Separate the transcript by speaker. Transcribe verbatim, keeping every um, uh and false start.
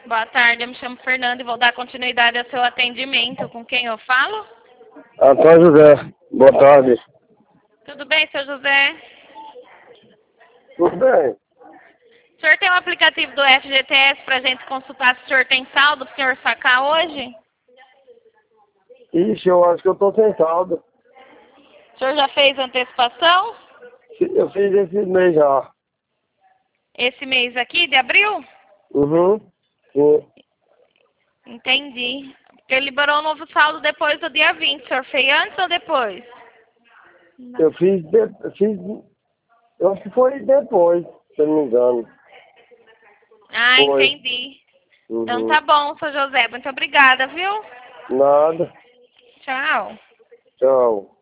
Speaker 1: Boa tarde, eu me chamo Fernanda e vou dar continuidade ao seu atendimento. Com quem eu falo?
Speaker 2: Antônio José, boa tarde.
Speaker 1: Tudo bem, seu José?
Speaker 2: Tudo bem?
Speaker 1: O senhor tem um aplicativo do F G T S para a gente consultar se o senhor tem saldo para o senhor sacar hoje?
Speaker 2: Ixi, eu acho que eu tô sem saldo.
Speaker 1: O senhor já fez antecipação?
Speaker 2: Eu fiz esse mês já.
Speaker 1: Esse mês aqui, de abril?
Speaker 2: Uhum. Sim.
Speaker 1: Entendi. Porque liberou um novo saldo depois do dia vinte. O senhor fez antes ou depois?
Speaker 2: Eu fiz, de, fiz. Eu acho que foi depois, se eu não me engano.
Speaker 1: Ah,
Speaker 2: Foi.
Speaker 1: entendi.
Speaker 2: Uhum.
Speaker 1: Então tá bom, seu José. Muito obrigada, viu?
Speaker 2: Nada.
Speaker 1: Tchau.
Speaker 2: Tchau.